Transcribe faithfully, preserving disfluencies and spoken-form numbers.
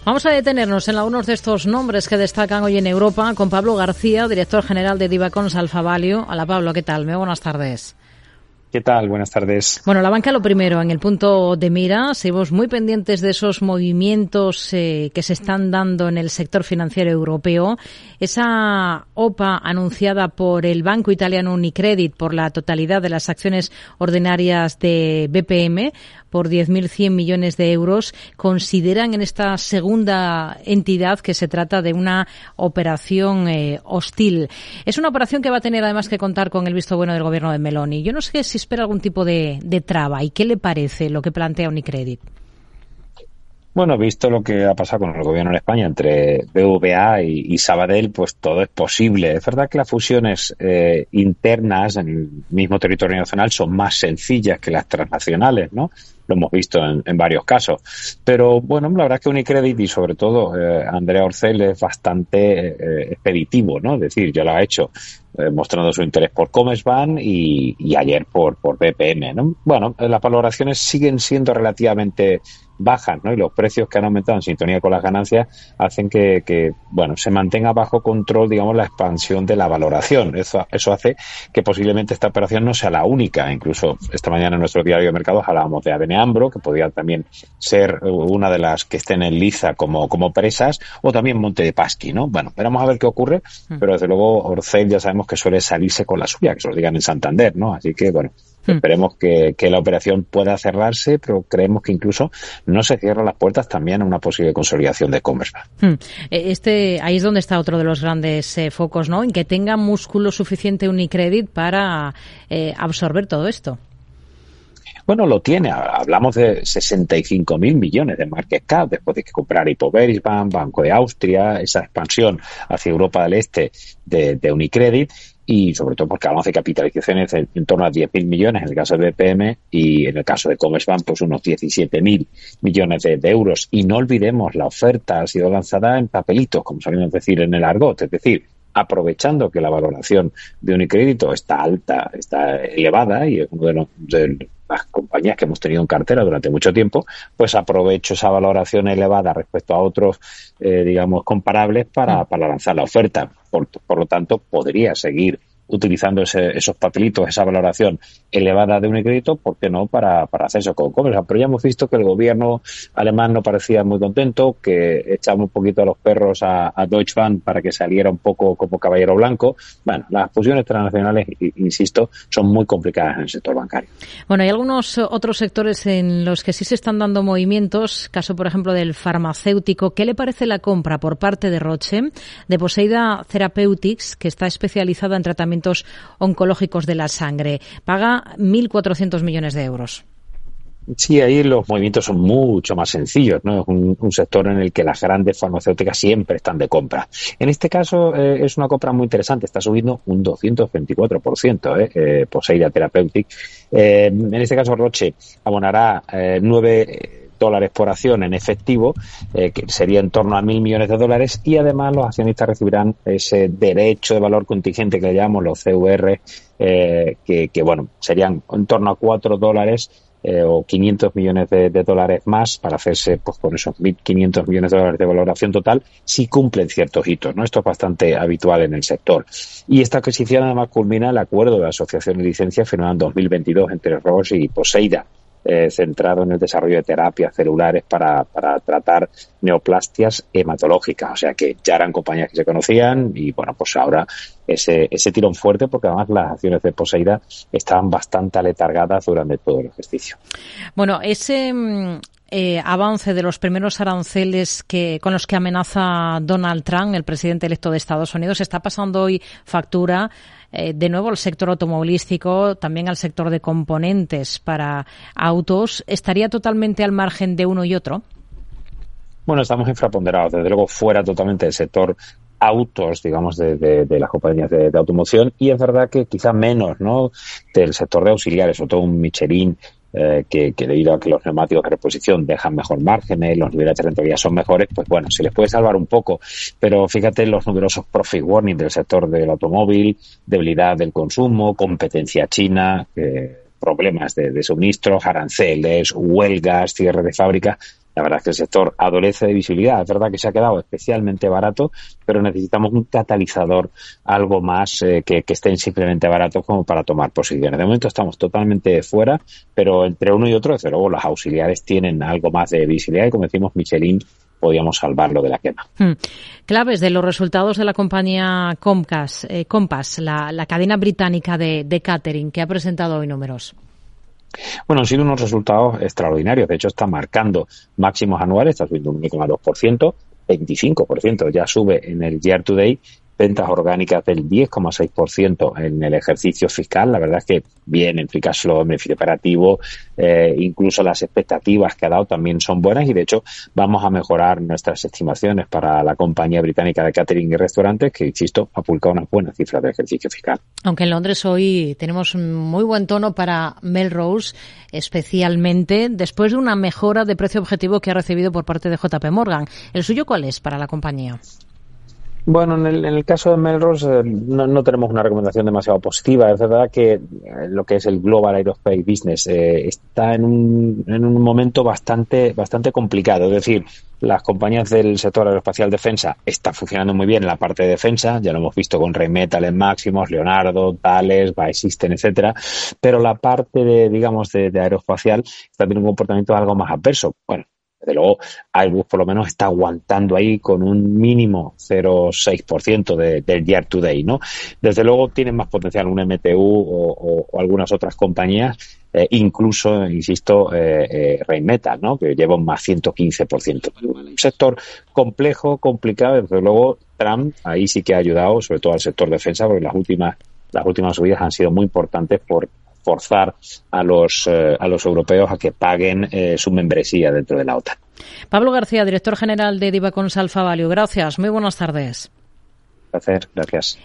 Vamos a detenernos en algunos de estos nombres que destacan hoy en Europa con Pablo García, director general de Divacons Alfa Value. Hola Pablo, ¿qué tal? Muy buenas tardes. ¿Qué tal? Buenas tardes. Bueno, la banca lo primero, en el punto de mira, seguimos muy pendientes de esos movimientos eh, que se están dando en el sector financiero europeo. Esa O P A anunciada por el banco italiano Unicredit por la totalidad de las acciones ordinarias de B P M por diez mil cien millones de euros, consideran en esta segunda entidad que se trata de una operación eh, hostil. Es una operación que va a tener además que contar con el visto bueno del gobierno de Meloni. Yo no sé si espera algún tipo de, de traba. ¿Y qué le parece lo que plantea Unicredit? Bueno, visto lo que ha pasado con el gobierno en España entre B B V A y, y Sabadell, pues todo es posible. Es verdad que las fusiones eh, internas en el mismo territorio nacional son más sencillas que las transnacionales, ¿no? Lo hemos visto en, en varios casos. Pero, bueno, la verdad es que Unicredit y, sobre todo, eh, Andrea Orcel es bastante eh, expeditivo, ¿no? Es decir, ya lo ha hecho eh, mostrando su interés por Commerzbank y, y ayer por, por B P M, ¿no? Bueno, las valoraciones siguen siendo relativamente bajas, ¿no? Y los precios que han aumentado en sintonía con las ganancias hacen que, que bueno, se mantenga bajo control, digamos, la expansión de la valoración. Eso, eso hace que posiblemente esta operación no sea la única. Incluso esta mañana en nuestro diario de mercados hablábamos de A B N AMRO, que podría también ser una de las que estén en liza como, como presas, o también Monte de Paschi, ¿no? Bueno, veremos a ver qué ocurre, pero desde luego Orcel ya sabemos que suele salirse con la suya, que se lo digan en Santander, ¿no? Así que, bueno, esperemos que, que la operación pueda cerrarse, pero creemos que incluso no se cierran las puertas también a una posible consolidación de Commerzbank. Este, ahí es donde está otro de los grandes eh, focos, ¿no? En que tenga músculo suficiente Unicredit para eh, absorber todo esto. Bueno, lo tiene. Hablamos de sesenta y cinco mil millones de market cap después de que comprara Hypo-Verisbank, Banco de Austria, esa expansión hacia Europa del Este de, de Unicredit. Y sobre todo porque hablamos de capitalizaciones en, en torno a diez mil millones en el caso de B P M y en el caso de Commerzbank pues unos diecisiete mil millones de, de euros. Y no olvidemos, la oferta ha sido lanzada en papelitos, como solemos decir en el argot, es decir, aprovechando que la valoración de Unicredit está alta, está elevada y es uno de los de las compañías que hemos tenido en cartera durante mucho tiempo, pues aprovecho esa valoración elevada respecto a otros, eh, digamos, comparables para, para lanzar la oferta. Por, por lo tanto, podría seguir utilizando ese, esos papelitos, esa valoración elevada de Unicredit, ¿por qué no?, para, para hacerse con Commerzbank. Pero ya hemos visto que el gobierno alemán no parecía muy contento, que echaba un poquito a los perros a, a Deutsche Bank para que saliera un poco como caballero blanco. Bueno, las fusiones transnacionales, insisto, son muy complicadas en el sector bancario. Bueno, hay algunos otros sectores en los que sí se están dando movimientos, caso, por ejemplo, del farmacéutico. ¿Qué le parece la compra por parte de Roche de Poseida Therapeutics, que está especializada en tratamiento oncológicos de la sangre? Paga mil cuatrocientos millones de euros. Sí, ahí los movimientos son mucho más sencillos, ¿no? Es un, un sector en el que las grandes farmacéuticas siempre están de compra. En este caso eh, es una compra muy interesante, está subiendo un doscientos veinticuatro por ciento, ¿eh? eh Poseida Therapeutics. Eh, en este caso Roche abonará eh, nueve dólares por acción en efectivo, eh, que sería en torno a mil millones de dólares, y además los accionistas recibirán ese derecho de valor contingente que le llamamos los C V R, eh, que, que bueno, serían en torno a cuatro dólares eh, o quinientos millones de, de dólares más para hacerse pues con esos mil quinientos millones de dólares de valoración total si cumplen ciertos hitos, ¿no? Esto es bastante habitual en el sector. Y esta adquisición además culmina el acuerdo de asociación y licencia firmado en dos mil veintidós entre Roche y Poseida, Eh, centrado en el desarrollo de terapias celulares para, para tratar neoplasias hematológicas. O sea que ya eran compañías que se conocían y bueno, pues ahora ese, ese tirón fuerte, porque además las acciones de Poseida estaban bastante aletargadas durante todo el ejercicio. Bueno, ese eh, avance de los primeros aranceles que con los que amenaza Donald Trump, el presidente electo de Estados Unidos, está pasando hoy factura Eh, de nuevo al sector automovilístico, también al sector de componentes para autos. ¿Estaría totalmente al margen de uno y otro? Bueno, estamos infraponderados, desde luego fuera totalmente del sector autos, digamos, de, de, de las compañías de, de automoción, y es verdad que quizá menos, ¿no?, del sector de auxiliares, sobre todo un Michelin, eh, que, que debido a que los neumáticos de reposición dejan mejor márgenes, los niveles de rentabilidad son mejores, pues bueno, se les puede salvar un poco, pero fíjate los numerosos profit warning del sector del automóvil, debilidad del consumo, competencia china, eh, problemas de, de suministros, aranceles, huelgas, cierre de fábrica. La verdad es que el sector adolece de visibilidad. Es verdad que se ha quedado especialmente barato, pero necesitamos un catalizador, algo más eh, que, que estén simplemente baratos como para tomar posiciones. De momento estamos totalmente fuera, pero entre uno y otro, desde luego, las auxiliares tienen algo más de visibilidad y, como decimos, Michelin podíamos salvarlo de la quema. Hmm. Claves de los resultados de la compañía Comcast, eh, Compass, la, la cadena británica de, de catering, que ha presentado hoy números. Bueno, han sido unos resultados extraordinarios. De hecho, está marcando máximos anuales, está subiendo un uno coma dos por ciento, veinticinco por ciento ya sube en el year to date, ventas orgánicas del diez coma seis por ciento en el ejercicio fiscal. La verdad es que bien, en free cash flow, en beneficio operativo, eh, incluso las expectativas que ha dado también son buenas y, de hecho, vamos a mejorar nuestras estimaciones para la compañía británica de catering y restaurantes, que, insisto, ha publicado unas buenas cifras de ejercicio fiscal. Aunque en Londres hoy tenemos un muy buen tono para Melrose, especialmente después de una mejora de precio objetivo que ha recibido por parte de J P Morgan. ¿El suyo cuál es para la compañía? Bueno, en el, en el caso de Melrose eh, no, no tenemos una recomendación demasiado positiva. Es verdad que eh, lo que es el Global Aerospace Business eh, está en un, en un momento bastante, bastante complicado. Es decir, las compañías del sector aeroespacial defensa están funcionando muy bien en la parte de defensa. Ya lo hemos visto con Rheinmetall en máximos, Leonardo, Thales, BAE Systems, etcétera. Pero la parte de, digamos, de, de aeroespacial está teniendo un comportamiento algo más adverso. Bueno, desde luego, Airbus por lo menos está aguantando ahí con un mínimo cero coma seis por ciento de, del year to date, ¿no? Desde luego tienen más potencial un M T U o, o, o algunas otras compañías, eh, incluso, insisto, eh, eh, Rheinmetall, ¿no? Que lleva un más ciento quince por ciento. Un sector complejo, complicado, desde luego Trump ahí sí que ha ayudado, sobre todo al sector defensa, porque las últimas, las últimas subidas han sido muy importantes por forzar a los eh, a los europeos a que paguen eh, su membresía dentro de la OTAN. Pablo García, director general de Divacons Alfa Value. Gracias, muy buenas tardes. Un placer, gracias.